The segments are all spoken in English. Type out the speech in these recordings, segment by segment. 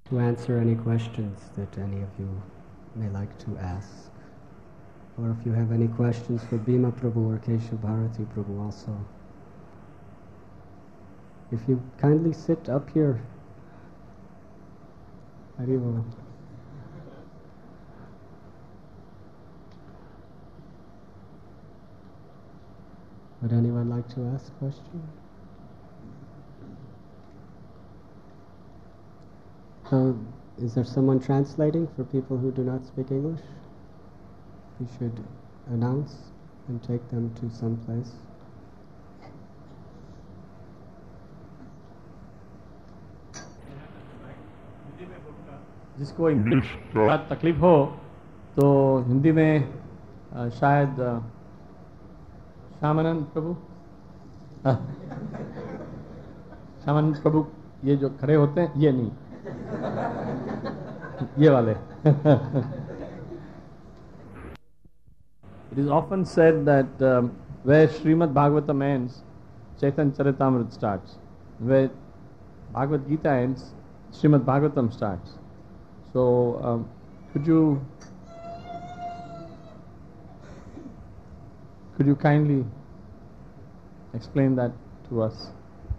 to answer any questions that any of you may like to ask. Or if you have any questions for Bhima Prabhu or Keshav Bharati Prabhu also. If you kindly sit up here. Haribo. Would anyone like to ask a question? So, is there someone translating for people who do not speak English? You should announce and take them to some place. जिसको English का तकलीफ हो तो हिंदी में शायद श्यामानंद प्रभु श्यामानंद प्रभु ये जो खड़े होते हैं ये नहीं ये वाले It is often said that where Srimad Bhagavatam ends, Chaitanya Charitamrita starts. Where Bhagavad Gita ends, Srimad Bhagavatam starts. So, could you kindly explain that to us?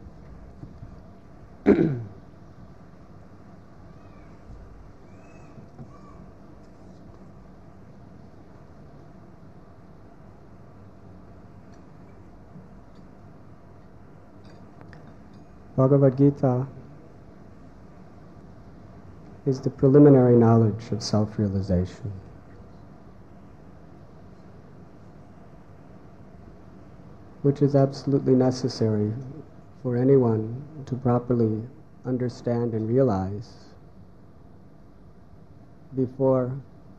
Bhagavad Gita is the preliminary knowledge of self-realization. Which is absolutely necessary for anyone to properly understand and realize before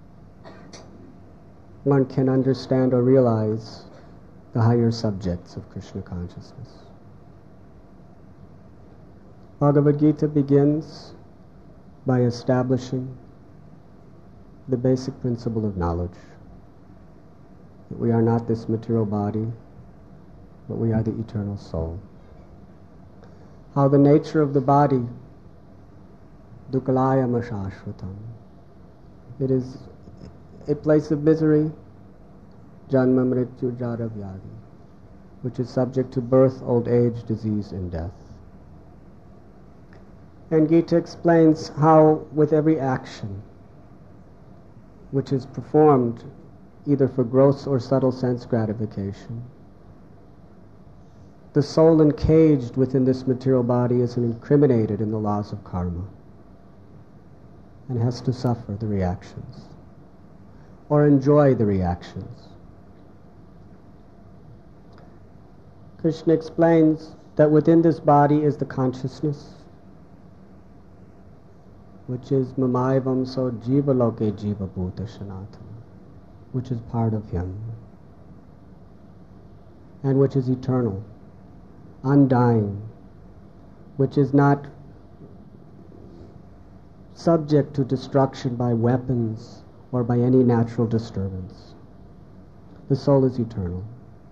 one can understand or realize the higher subjects of Krishna consciousness. Bhagavad Gita begins by establishing the basic principle of knowledge, that we are not this material body, but we are the eternal soul. How the nature of the body, dukkhalayam ashashvatam, it is a place of misery, janma mrityu jara vyadi, which is subject to birth, old age, disease, and death. And Gita explains how with every action which is performed either for gross or subtle sense gratification, the soul encaged within this material body is incriminated in the laws of karma and has to suffer the reactions or enjoy the reactions. Krishna explains that within this body is the consciousness, which is Mamaivam so Jiva Loke Jiva Bhuta Sanatana, which is part of him, and which is eternal, undying, which is not subject to destruction by weapons or by any natural disturbance. The soul is eternal.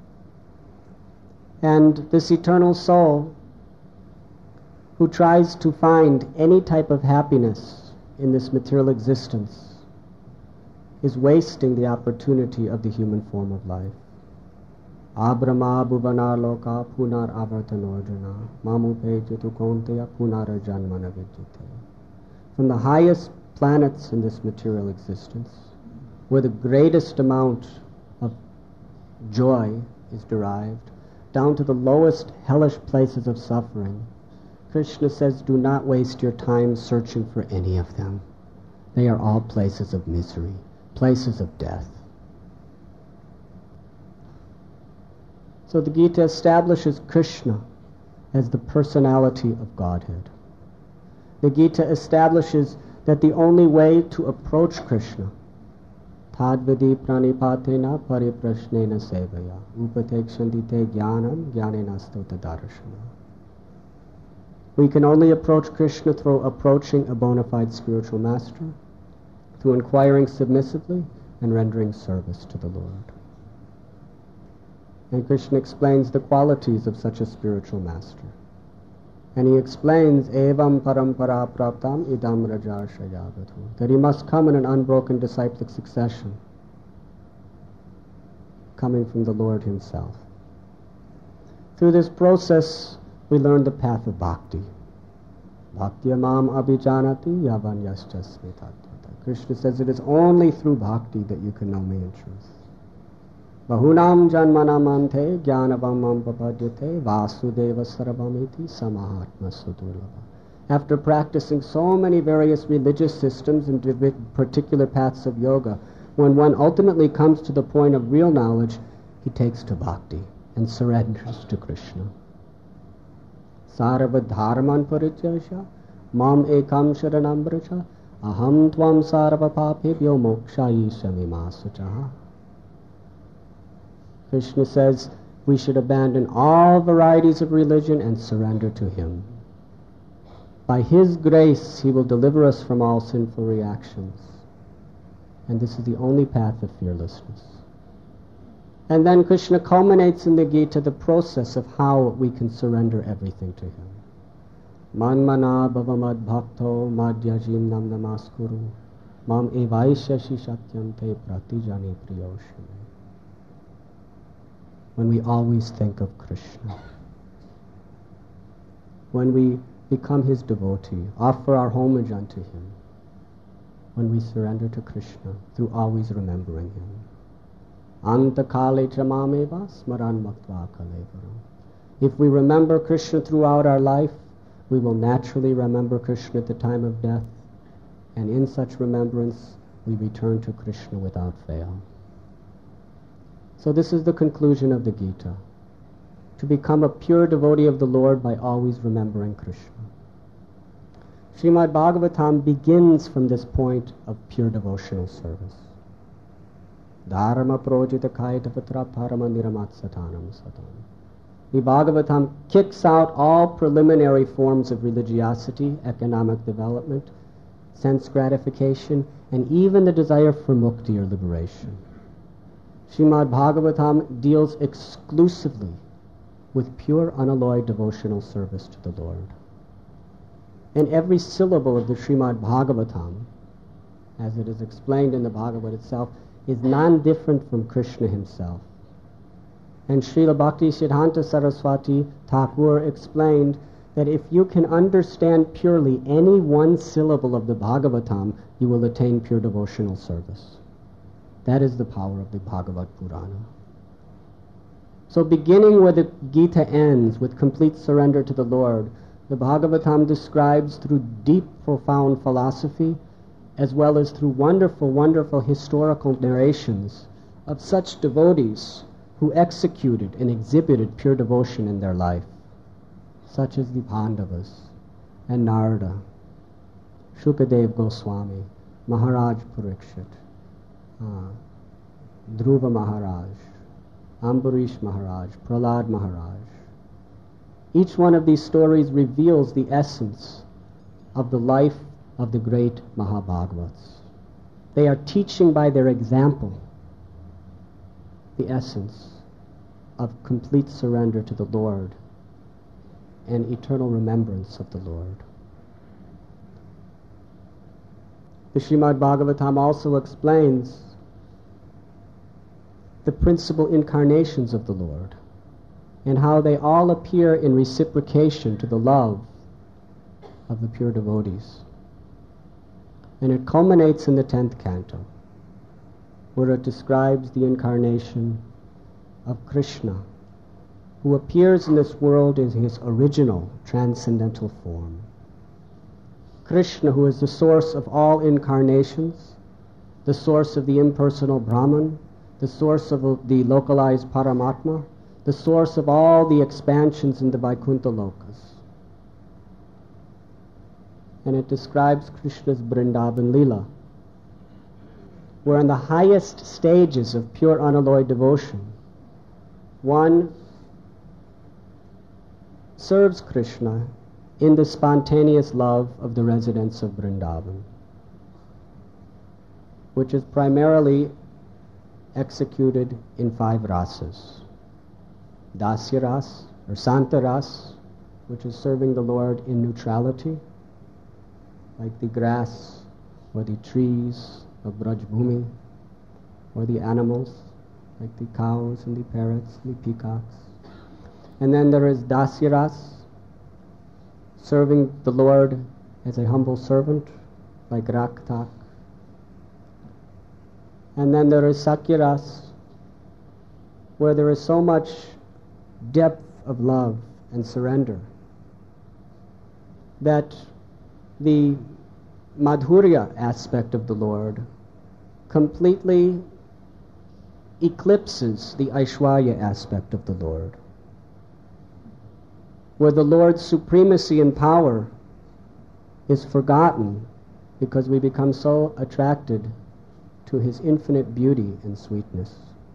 And this eternal soul, who tries to find any type of happiness in this material existence, is wasting the opportunity of the human form of life. Abrama bhuvanar loka punar avartanordana mamupe jitu konteya punara janmana vidyate. From the highest planets in this material existence, where the greatest amount of joy is derived, down to the lowest hellish places of suffering, Krishna says, do not waste your time searching for any of them. They are all places of misery, places of death. So the Gita establishes Krishna as the personality of Godhead. The Gita establishes that the only way to approach Krishna, tadvidi pranipatena pariprashnena sevaya upatekshantite jnanam jnanena stota darshana. We can only approach Krishna through approaching a bona fide spiritual master, through inquiring submissively and rendering service to the Lord. And Krishna explains the qualities of such a spiritual master. And he explains, Evam parampara praptam idam rajarshayavadhu, that he must come in an unbroken disciplic succession, coming from the Lord himself. Through this process, we learn the path of bhakti. Bhakti mam abhijanati yavanyascha smitatvata. Krishna says it is only through bhakti that you can know me in truth. Bahunam janmanamante jnanavam papadyate vasudeva sarvamiti samahatma sudurlabha. After practicing so many various religious systems and particular paths of yoga, when one ultimately comes to the point of real knowledge, he takes to bhakti and surrenders to Krishna. Sarva dharman parityasya mam ekam sharanam vraja aham tvam sarva papebhyo mokshayisami masuchaha. Krishna says we should abandon all varieties of religion and surrender to him. By his grace, he will deliver us from all sinful reactions. And this is the only path of fearlessness. And then Krishna culminates in the Gita the process of how we can surrender everything to him. Manmana bhavamad bhakto madhyajim nam namaskuru mam evaishashi satyam te pratijani priyoshame. When we always think of Krishna, when we become his devotee, offer our homage unto him, when we surrender to Krishna through always remembering him. Antakale chamameva smaran maktva kalevaram. If we remember Krishna throughout our life, we will naturally remember Krishna at the time of death, and in such remembrance we return to Krishna without fail. So this is the conclusion of the Gita, to become a pure devotee of the Lord by always remembering Krishna. Srimad Bhagavatam begins from this point of pure devotional service. Dharma projita kaitapatra parama niramatsatanam satam. The Bhagavatam kicks out all preliminary forms of religiosity, economic development, sense gratification, and even the desire for mukti or liberation. Srimad Bhagavatam deals exclusively with pure unalloyed devotional service to the Lord. And every syllable of the Srimad Bhagavatam, as it is explained in the Bhagavad itself, is non-different from Krishna himself. And Srila Bhakti Siddhanta Saraswati Thakur explained that if you can understand purely any one syllable of the Bhagavatam, you will attain pure devotional service. That is the power of the Bhagavad Purana. So beginning where the Gita ends, with complete surrender to the Lord, the Bhagavatam describes through deep, profound philosophy, as well as through wonderful, wonderful historical narrations of such devotees who executed and exhibited pure devotion in their life, such as the Pandavas and Narada, Shukadev Goswami, Maharaj Parikshit, Dhruva Maharaj, Ambarish Maharaj, Prahlad Maharaj. Each one of these stories reveals the essence of the life of the great Mahabhagavats. They are teaching by their example the essence of complete surrender to the Lord and eternal remembrance of the Lord. The Srimad Bhagavatam also explains the principal incarnations of the Lord and how they all appear in reciprocation to the love of the pure devotees. And it culminates in the 10th canto, where it describes the incarnation of Krishna, who appears in this world in his original transcendental form. Krishna, who is the source of all incarnations, the source of the impersonal Brahman, the source of the localized Paramatma, the source of all the expansions in the Vaikuntha Lokas. And it describes Krishna's Vrindavan Leela, where in the highest stages of pure unalloyed devotion, one serves Krishna in the spontaneous love of the residents of Vrindavan, which is primarily executed in 5 rasas: Dasya ras, or Santa ras, which is serving the Lord in neutrality, like the grass or the trees of Braj Bhumi, or the animals, like the cows and the parrots and the peacocks. And then there is Dasyaras, serving the Lord as a humble servant, like Raktak. And then there is Sakyaras, where there is so much depth of love and surrender that the Madhurya aspect of the Lord completely eclipses the Aishwarya aspect of the Lord, where the Lord's supremacy and power is forgotten because we become so attracted to his infinite beauty and sweetness.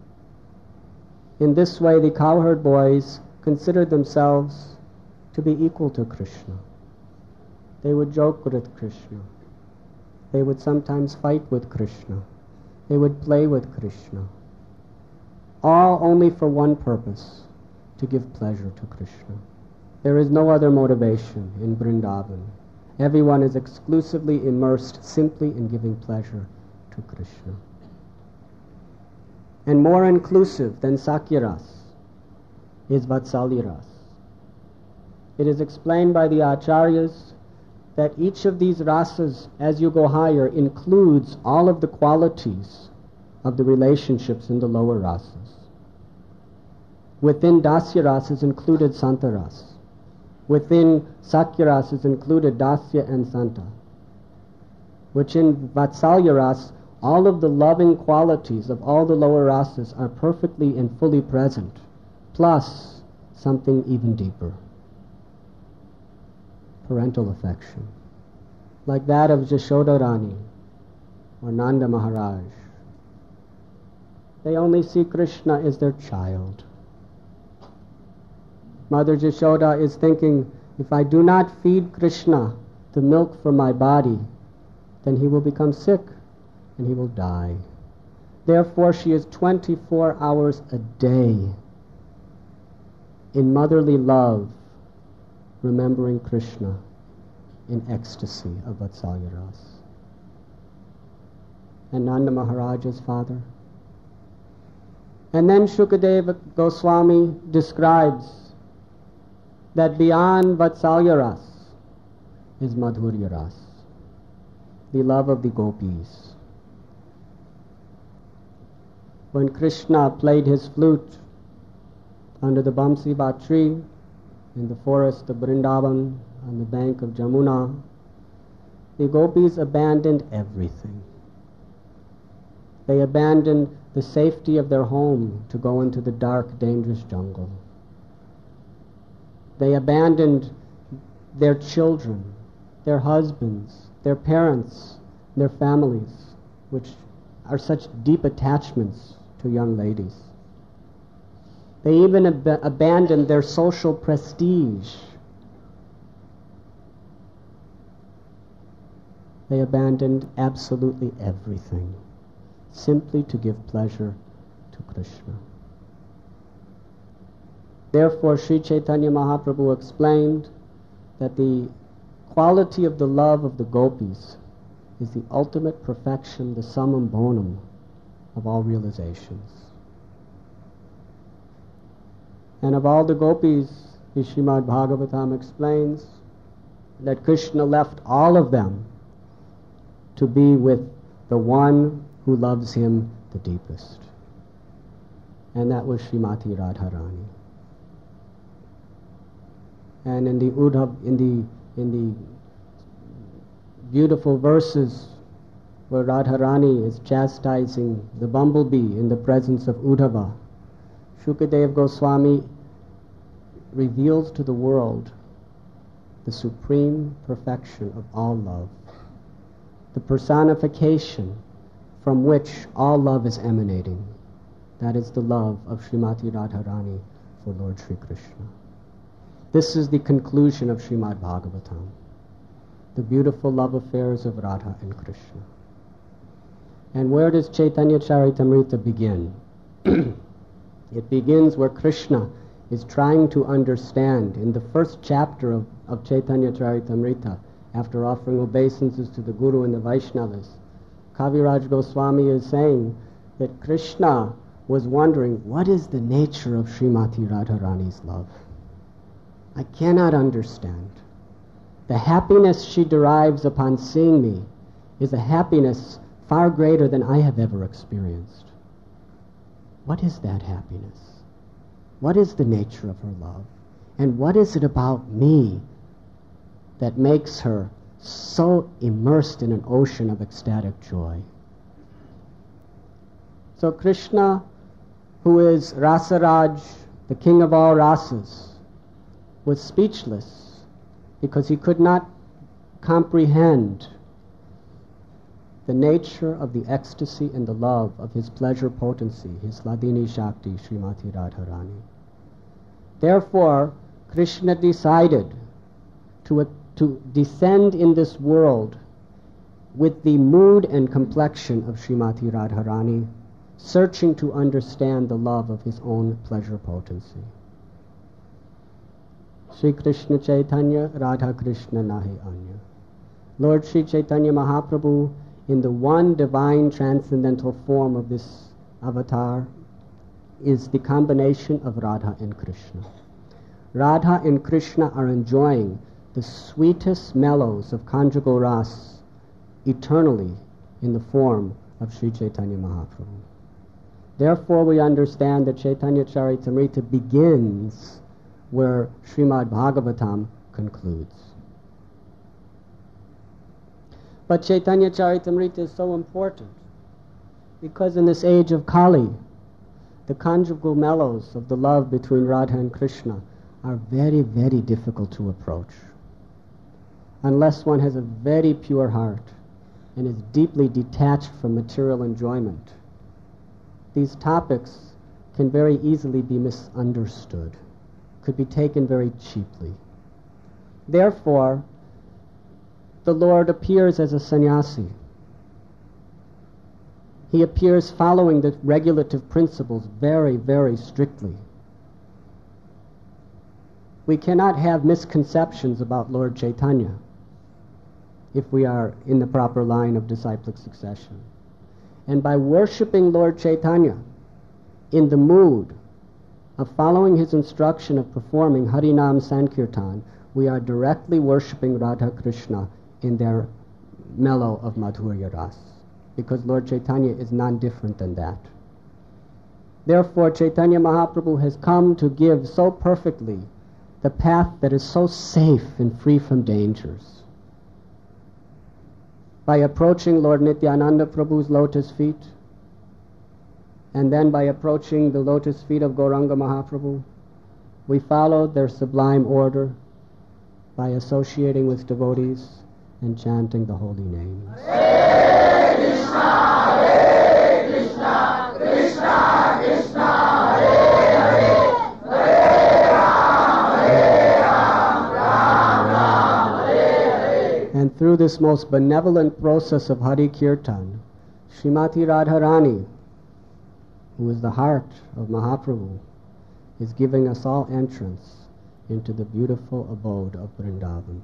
In this way, the cowherd boys considered themselves to be equal to Krishna. They would joke with Krishna. They would sometimes fight with Krishna. They would play with Krishna. All only for one purpose, to give pleasure to Krishna. There is no other motivation in Vrindavan. Everyone is exclusively immersed simply in giving pleasure to Krishna. And more inclusive than Sakyaras is Vatsalyaras. It is explained by the Acharyas that each of these rasas, as you go higher, includes all of the qualities of the relationships in the lower rasas. Within Dasyaras is included Santaras. Within Sakyaras is included Dasya and Santa. Which in Vatsalyaras, all of the loving qualities of all the lower rasas are perfectly and fully present, plus something even deeper. Parental affection, like that of Jashoda Rani or Nanda Maharaj. They only see Krishna as their child. Mother Jashoda is thinking, if I do not feed Krishna the milk for my body, then he will become sick and he will die. Therefore she is 24 hours a day in motherly love, remembering Krishna in ecstasy of Vatsalyaras. And Nanda Maharaj's father. And then Shukadeva Goswami describes that beyond Vatsalyaras is Madhuryaras, the love of the gopis. When Krishna played his flute under the Bamsiva tree in the forest of Vrindavan on the bank of Jamuna, the gopis abandoned everything. They abandoned the safety of their home to go into the dark, dangerous jungle. They abandoned their children, their husbands, their parents, their families, which are such deep attachments to young ladies. They even abandoned their social prestige. They abandoned absolutely everything, simply to give pleasure to Krishna. Therefore, Sri Chaitanya Mahaprabhu explained that the quality of the love of the gopis is the ultimate perfection, the summum bonum of all realizations. And of all the gopis, the Srimad Bhagavatam explains that Krishna left all of them to be with the one who loves him the deepest. And that was Srimati Radharani. And in the beautiful verses where Radharani is chastising the bumblebee in the presence of Uddhava, Shukadeva Goswami reveals to the world the supreme perfection of all love, the personification from which all love is emanating. That is the love of Srimati Radharani for Lord Sri Krishna. This is the conclusion of Srimad Bhagavatam, the beautiful love affairs of Radha and Krishna. And where does Chaitanya Charitamrita begin? It begins where Krishna is trying to understand. In the first chapter of Chaitanya Charitamrita, after offering obeisances to the Guru and the Vaishnavas, Kaviraj Goswami is saying that Krishna was wondering, what is the nature of Srimati Radharani's love? I cannot understand. The happiness she derives upon seeing me is a happiness far greater than I have ever experienced. What is that happiness? What is the nature of her love? And what is it about me that makes her so immersed in an ocean of ecstatic joy? So Krishna, who is Rasaraj, the king of all rasas, was speechless because he could not comprehend the nature of the ecstasy and the love of his pleasure potency, his Hladini Shakti, Srimati Radharani. Therefore, Krishna decided to descend in this world with the mood and complexion of Srimati Radharani, searching to understand the love of his own pleasure potency. Sri Krishna Chaitanya, Radha Krishna Nahi Anya. Lord Sri Chaitanya Mahaprabhu, in the one divine transcendental form of this avatar, is the combination of Radha and Krishna. Radha and Krishna are enjoying the sweetest mellows of conjugal ras eternally in the form of Sri Chaitanya Mahaprabhu. Therefore we understand that Chaitanya Charitamrita begins where Srimad Bhagavatam concludes. But Chaitanya Charitamrita is so important because in this age of Kali, the conjugal mellows of the love between Radha and Krishna are very, very difficult to approach. Unless one has a very pure heart and is deeply detached from material enjoyment, these topics can very easily be misunderstood, could be taken very cheaply. Therefore, the Lord appears as a sannyasi. He appears following the regulative principles very, very strictly. We cannot have misconceptions about Lord Chaitanya if we are in the proper line of disciplic succession. And by worshipping Lord Chaitanya in the mood of following his instruction of performing Harinam Sankirtan, we are directly worshipping Radha Krishna in their mellow of Madhurya Ras, because Lord Chaitanya is non-different than that. Therefore, Chaitanya Mahaprabhu has come to give so perfectly the path that is so safe and free from dangers. By approaching Lord Nityananda Prabhu's lotus feet, and then by approaching the lotus feet of Gauranga Mahaprabhu, we follow their sublime order by associating with devotees and chanting the holy names. Hare Krishna, Krishna Krishna, Hare Hare, Hare Ram, Ram, Hare Hare. And through this most benevolent process of Hari Kirtan, Srimati Radharani, who is the heart of Mahaprabhu, is giving us all entrance into the beautiful abode of Vrindavan.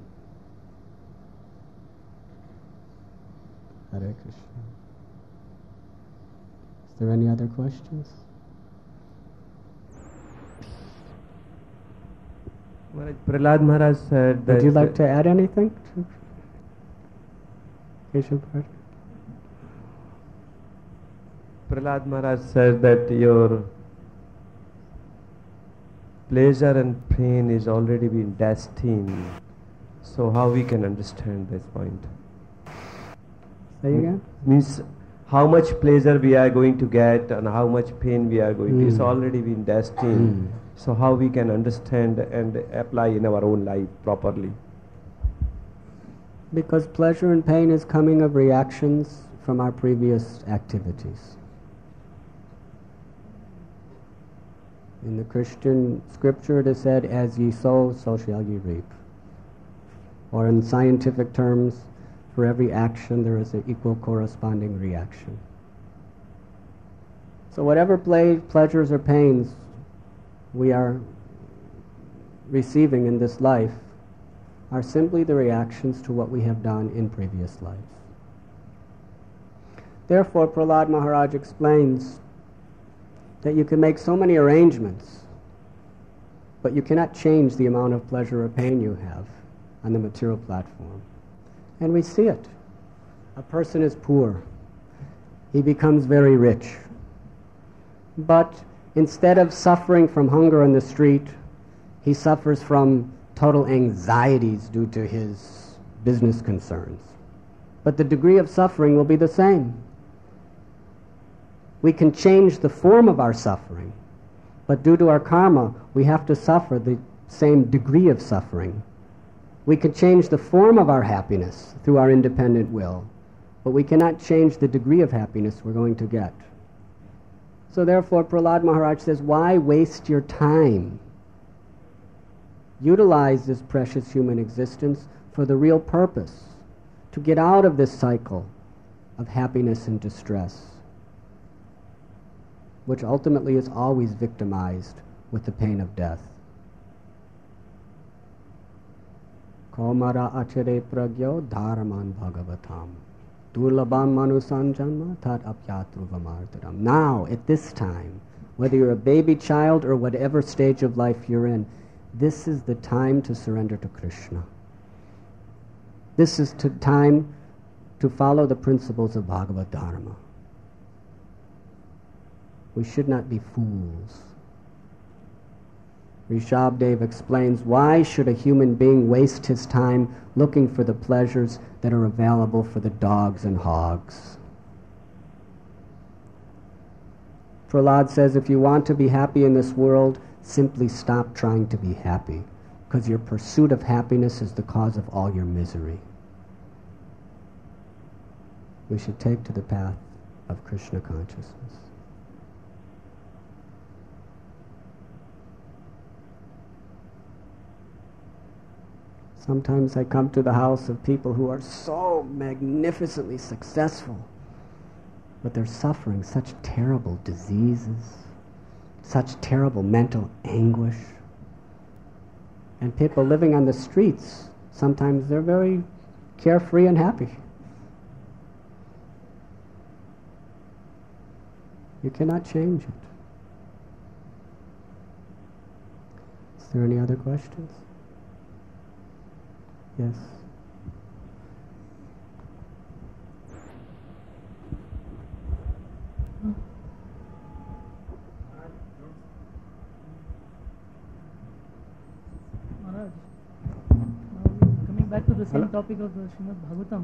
Hare Krishna. Is there any other questions? Prahlad Maharaj said that... Would you like to add anything to Keshav Bharat? Prahlad Maharaj said that your pleasure and pain is already been destined. So how we can understand this point? Say again? Means how much pleasure we are going to get and how much pain we are going to. It's already been destined. So how we can understand and apply in our own life properly? Because pleasure and pain is coming of reactions from our previous activities. In the Christian scripture it is said, as ye sow, so shall ye reap. Or in scientific terms, for every action there is an equal corresponding reaction. So whatever pleasures or pains we are receiving in this life are simply the reactions to what we have done in previous lives. Therefore, Prahlad Maharaj explains that you can make so many arrangements, but you cannot change the amount of pleasure or pain you have on the material platform. And we see it. A person is poor. He becomes very rich. But instead of suffering from hunger on the street, he suffers from total anxieties due to his business concerns. But the degree of suffering will be the same. We can change the form of our suffering, but due to our karma, we have to suffer the same degree of suffering. We can change the form of our happiness through our independent will, but we cannot change the degree of happiness we're going to get. So therefore, Prahlad Maharaj says, why waste your time? Utilize this precious human existence for the real purpose, to get out of this cycle of happiness and distress, which ultimately is always victimized with the pain of death. Kaumara achere pragyo dharaman bhagavatam durlabam manusan janma tat apyatruvamartaram. Now, at this time, whether you're a baby child or whatever stage of life you're in, this is the time to surrender to Krishna. This is the time to follow the principles of Bhagavad Dharma. We should not be fools. Rishabdev explains, why should a human being waste his time looking for the pleasures that are available for the dogs and hogs? Prahlad says, if you want to be happy in this world, simply stop trying to be happy, because your pursuit of happiness is the cause of all your misery. We should take to the path of Krishna consciousness. Sometimes I come to the house of people who are so magnificently successful, but they're suffering such terrible diseases, such terrible mental anguish. And people living on the streets, sometimes they're very carefree and happy. You cannot change it. Is there any other questions? Yes. Maharaj, now coming back to the same topic of the Srimad Bhagavatam,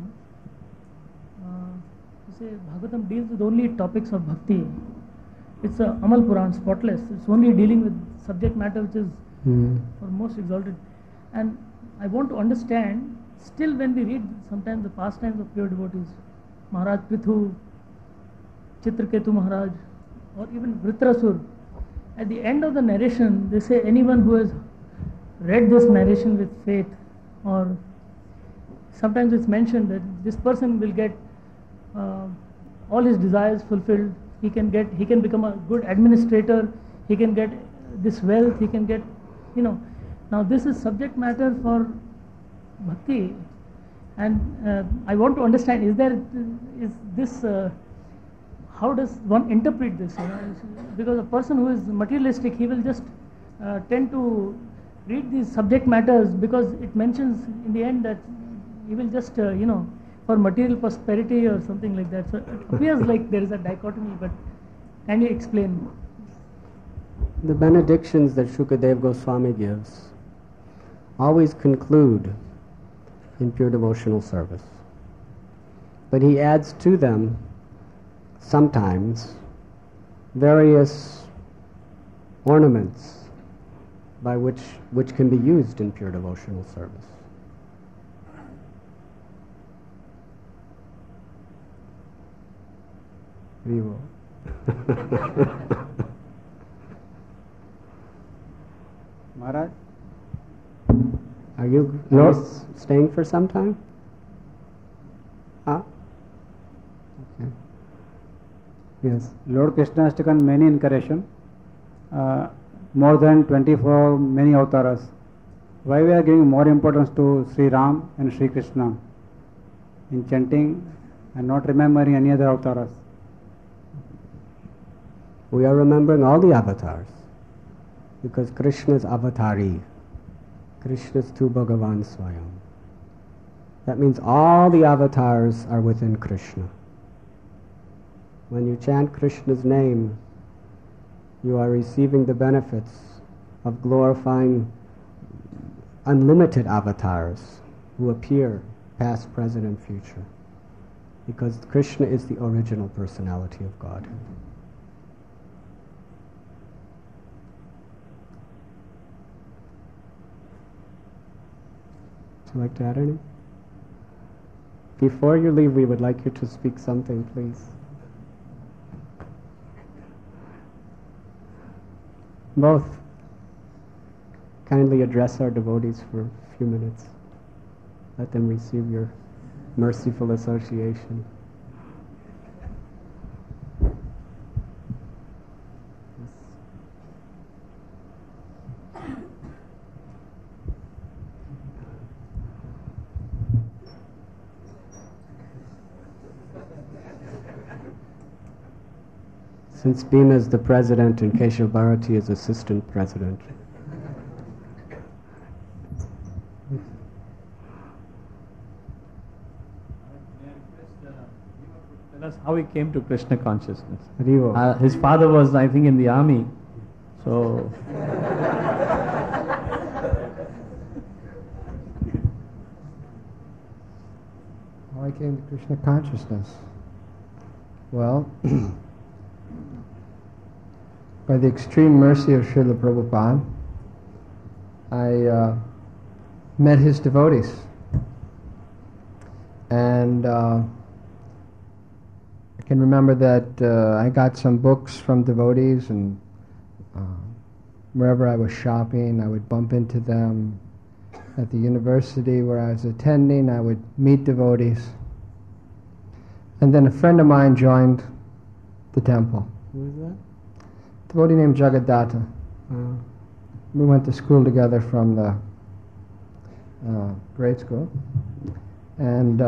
you say Bhagavatam deals with only topics of bhakti. It's a Amal Puran, spotless. It's only dealing with subject matter which is for most exalted. And I want to understand, still when we read sometimes the pastimes of pure devotees, Maharaj Prithu, Chitraketu Maharaj, or even Vritrasur, at the end of the narration, they say anyone who has read this narration with faith, or sometimes it's mentioned that this person will get all his desires fulfilled. He can become a good administrator. He can get this wealth. He can get, Now this is subject matter for bhakti, and I want to understand: is this how does one interpret this? Because a person who is materialistic, he will just tend to read these subject matters because it mentions in the end that he will just for material prosperity or something like that. So it appears like there is a dichotomy. But can you explain? The benedictions that Shukadev Goswami gives always conclude in pure devotional service. But he adds to them sometimes various ornaments by which can be used in pure devotional service. Vivo. Maharaj, are you staying for some time? Okay. Yes. Lord Krishna has taken many incarnation, more than 24 many avatars. Why we are giving more importance to Sri Ram and Sri Krishna in chanting and not remembering any other avatars? We are remembering all the avatars because Krishna is avatari. Krishna is tu Bhagavan Swayam. That means all the avatars are within Krishna. When you chant Krishna's name, you are receiving the benefits of glorifying unlimited avatars who appear past, present, and future. Because Krishna is the original personality of God. Would you like to add any? Before you leave, we would like you to speak something, please. Both. Kindly address our devotees for a few minutes. Let them receive your merciful association. Since Bhima is the president and Keshav Bharati is assistant president. Tell us how he came to Krishna consciousness. Haribo. His father was, I think, in the army. So, How I came to Krishna consciousness? Well, by the extreme mercy of Srila Prabhupada, I met his devotees. And I can remember that I got some books from devotees, and wherever I was shopping, I would bump into them. At the university where I was attending, I would meet devotees. And then a friend of mine joined the temple. Who is that? A devotee named Jagadatta. We went to school together from the grade school. And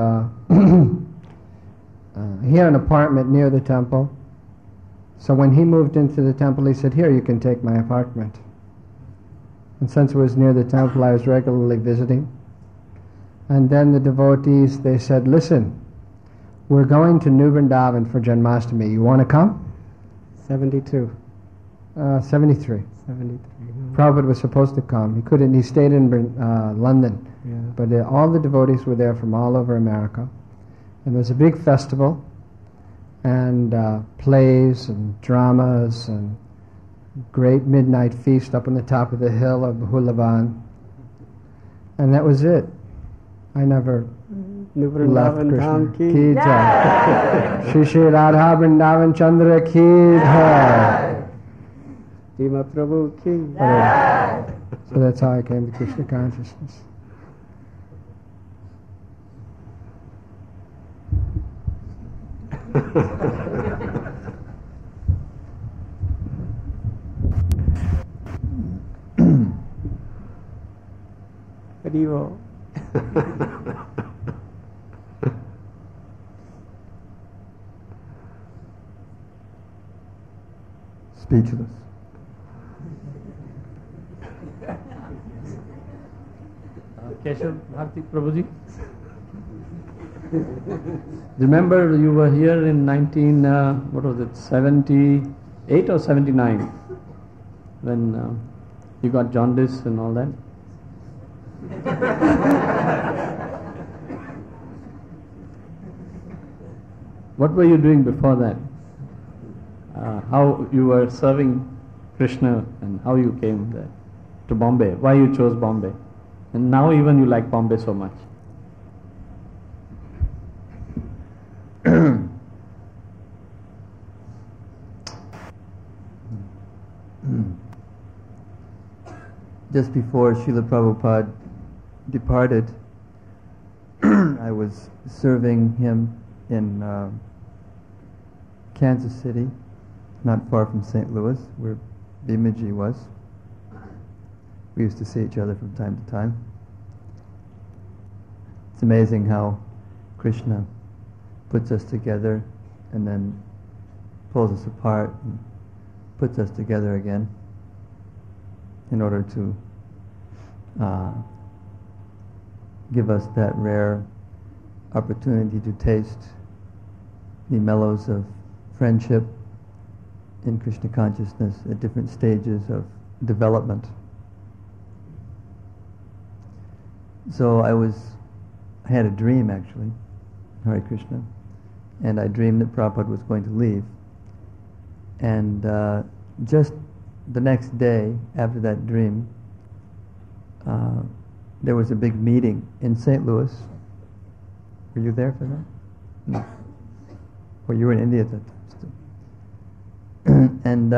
he had an apartment near the temple. So when he moved into the temple, he said, "Here, you can take my apartment." And since it was near the temple, I was regularly visiting. And then the devotees, they said, "Listen, we're going to New Vrindavan for Janmashtami. You want to come?" 72. 73. 73. Prabhupada was supposed to come. He couldn't. He stayed in London. Yeah. But all the devotees were there from all over America. And there was a big festival, and plays and dramas and great midnight feast up on the top of the hill of Bahulavan. And that was it. I never New left Vrindavan Krishna. Dham ki. Ki jai. Shri Shri Radha Vrindavan Chandra ki jai. Bhima Prabhu ki. So that's how I came to Krishna consciousness. Haribo. Speechless. Keshav Bharati Prabhuji. Remember, you were here in 78 or 79 when you got jaundice and all that? What were you doing before that? How you were serving Krishna and how you came there to Bombay? Why you chose Bombay? And now even you like Bombay so much. Just before Srila Prabhupada departed, I was serving him in Kansas City, not far from St. Louis, where Bhimaji was. We used to see each other from time to time. It's amazing how Krishna puts us together and then pulls us apart and puts us together again in order to give us that rare opportunity to taste the mellows of friendship in Krishna consciousness at different stages of development. So I had a dream actually, Hare Krishna, and I dreamed that Prabhupada was going to leave. And just the next day after that dream, there was a big meeting in St. Louis. Were you there for that? No. Well, you were in India at that time still. And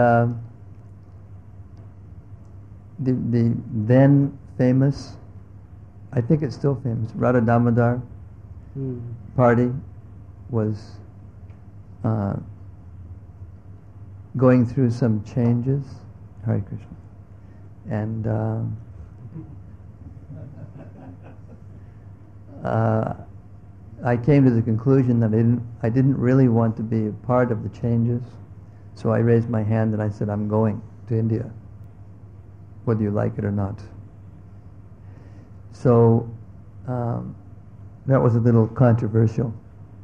the then famous, I think it's still famous, Radha Damodar party was going through some changes. Hare Krishna. And I came to the conclusion that I didn't really want to be a part of the changes, so I raised my hand and I said, I'm going to India, whether you like it or not. So that was a little controversial.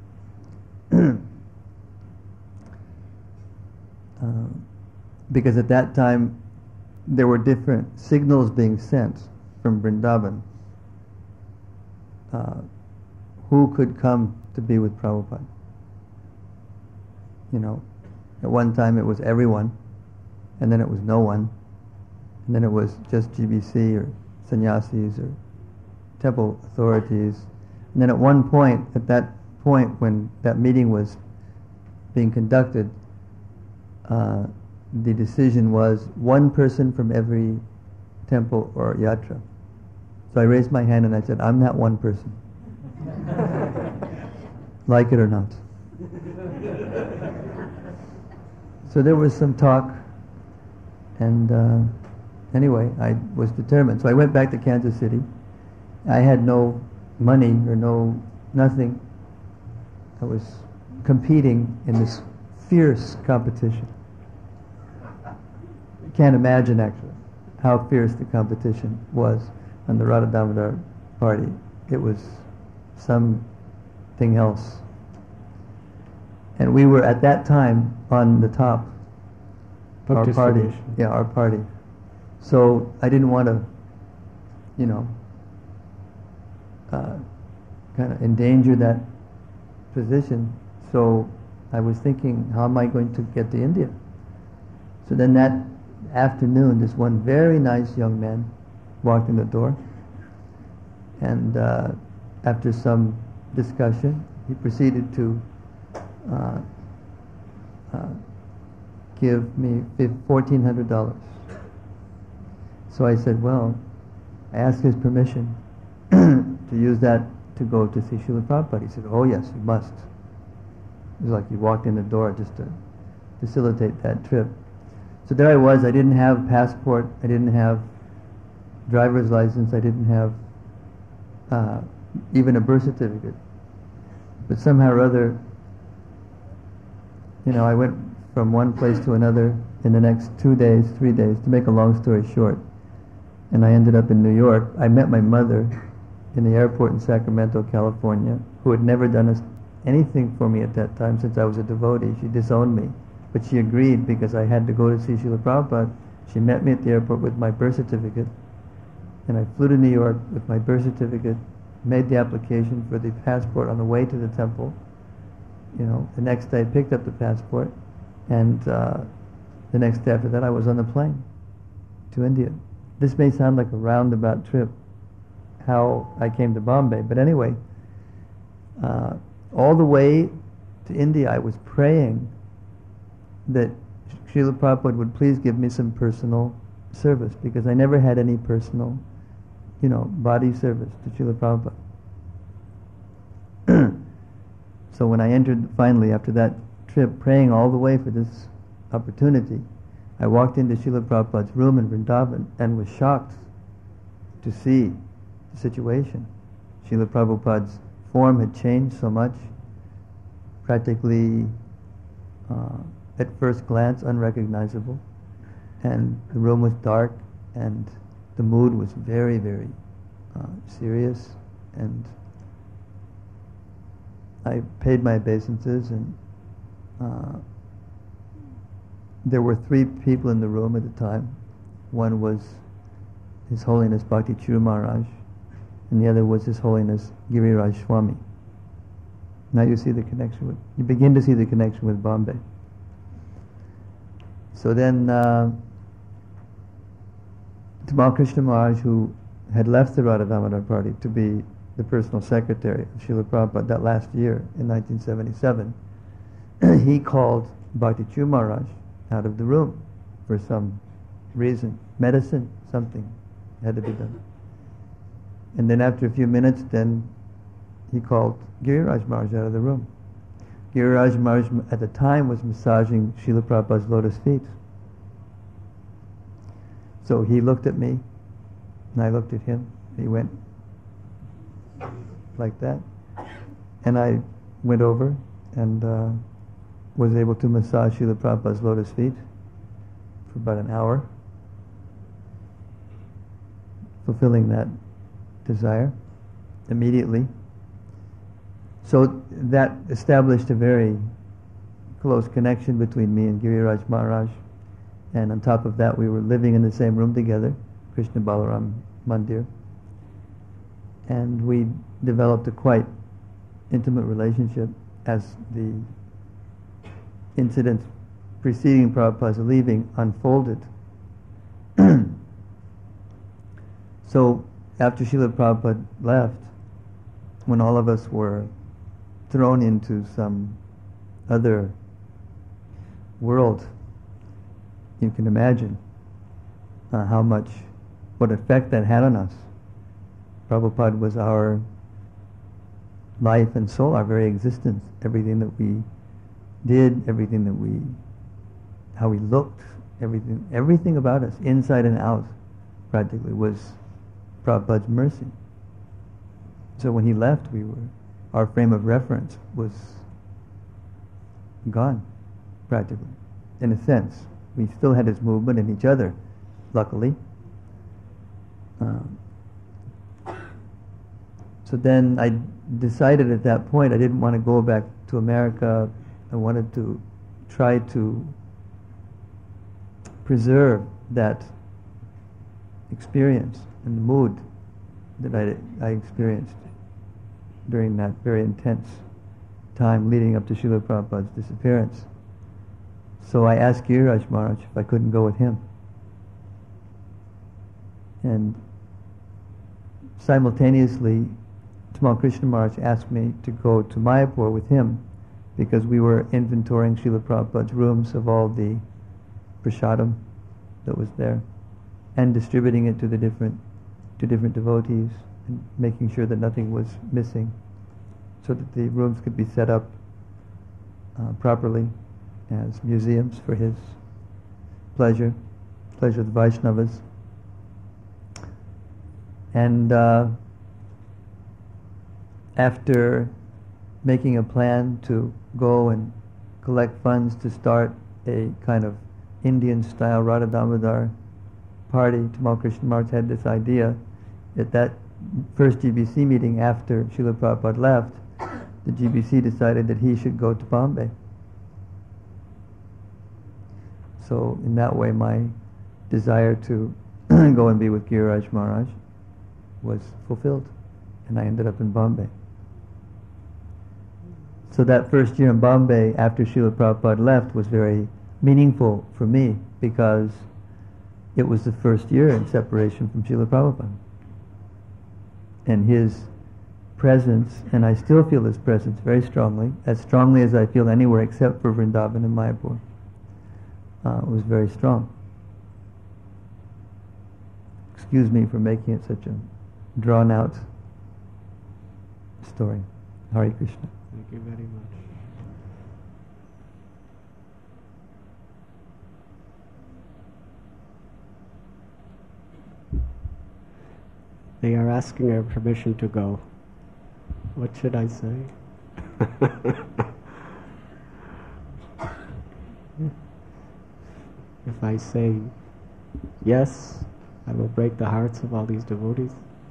Because at that time there were different signals being sent from Vrindavan. Who could come to be with Prabhupada? You know, at one time it was everyone, and then it was no one, and then it was just GBC or sannyasis or temple authorities. And then at that point when that meeting was being conducted, the decision was one person from every temple or yatra. So I raised my hand and I said, I'm that one person. Like it or not. So there was some talk, and anyway, I was determined. So I went back to Kansas City. I had no money or nothing. I was competing in this fierce competition. You can't imagine actually how fierce the competition was on the Radha Damodar party. It was something else. And we were at that time on the top. Our party. Yeah, our party. So I didn't want to, kind of endanger that position. So I was thinking, how am I going to get to India? So then that afternoon, this one very nice young man walked in the door. And after some discussion, he proceeded to give me $1,400. So I said, well, I asked his permission to use that to go to see Srila Prabhupada. He said, oh yes, you must. It was like he walked in the door just to facilitate that trip. So there I was. I didn't have a passport. I didn't have driver's license. I didn't have even a birth certificate. But somehow or other, I went from one place to another in the next 2 days, 3 days, to make a long story short. And I ended up in New York. I met my mother in the airport in Sacramento, California, who had never done anything for me at that time since I was a devotee. She disowned me. But she agreed because I had to go to see Srila Prabhupada. She met me at the airport with my birth certificate. And I flew to New York with my birth certificate, made the application for the passport on the way to the temple. The next day I picked up the passport, and the next day after that I was on the plane to India. This may sound like a roundabout trip, how I came to Bombay, but anyway, all the way to India I was praying that Srila Prabhupada would please give me some personal service, because I never had any personal, body service to Srila Prabhupada. So when I entered, finally, after that trip, praying all the way for this opportunity, I walked into Srila Prabhupada's room in Vrindavan and was shocked to see the situation. Srila Prabhupada's form had changed so much, practically at first glance unrecognizable, and the room was dark and the mood was very, very serious, and I paid my obeisances, and there were 3 people in the room at the time. One was His Holiness Bhakti Chiru Maharaj, and the other was His Holiness Giriraj Swami. Now you begin to see the connection with Bombay. So then Tamal Krishna Maharaj, who had left the Radha Damodar party to be the personal secretary of Srila Prabhupada that last year in 1977, he called Bhakti Chiru Maharaj out of the room for some reason, medicine, something had to be done. And then after a few minutes, then he called Giriraj Maharaj out of the room. Giriraj Maharaj at the time was massaging Srila Prabhupada's lotus feet. So he looked at me, and I looked at him. He went like that. And I went over and was able to massage Srila Prabhupada's lotus feet for about an hour, fulfilling that desire immediately. So that established a very close connection between me and Giriraj Maharaj. And on top of that, we were living in the same room together, Krishna Balaram Mandir. And we developed a quite intimate relationship as the incidents preceding Prabhupada's leaving unfolded. So after Srila Prabhupada left, when all of us were thrown into some other world, you can imagine what effect that had on us. Prabhupada was our life and soul, our very existence. Everything that we did, how we looked, everything about us, inside and out, practically, was Prabhupada's mercy. So when he left, our frame of reference was gone, practically, in a sense. We still had his movement and each other, luckily. So then I decided at that point I didn't want to go back to America. I wanted to try to preserve that experience and the mood that I experienced during that very intense time leading up to Srila Prabhupada's disappearance. So I asked Giriraj Maharaj if I couldn't go with him. And simultaneously, Tamal Krishna Maharaj asked me to go to Mayapur with him because we were inventorying Srila Prabhupada's rooms of all the prasadam that was there and distributing it to different devotees and making sure that nothing was missing so that the rooms could be set up properly as museums for his pleasure of the Vaishnavas. And after making a plan to go and collect funds to start a kind of Indian-style Radha Damodar party, Tamal Krishna Maharaj had this idea at that first GBC meeting after Srila Prabhupada left. The GBC decided that he should go to Bombay. So in that way, my desire to go and be with Giriraj Maharaj was fulfilled, and I ended up in Bombay. So that first year in Bombay, after Srila Prabhupada left, was very meaningful for me because it was the first year in separation from Srila Prabhupada. And his presence, and I still feel his presence very strongly as I feel anywhere except for Vrindavan and Mayapur, was very strong. Excuse me for making it such a drawn-out story. Hare Krishna. Thank you very much. They are asking our permission to go. What should I say? If I say yes, I will break the hearts of all these devotees.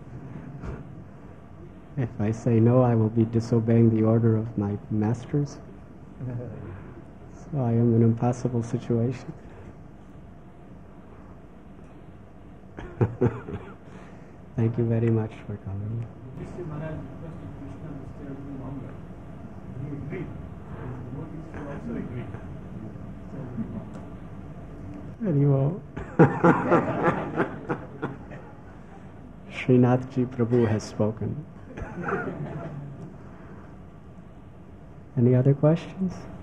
If I say no, I will be disobeying the order of my masters. So I am in an impossible situation. Thank you very much for coming. Anyway, Srinathji Prabhu has spoken. Any other questions?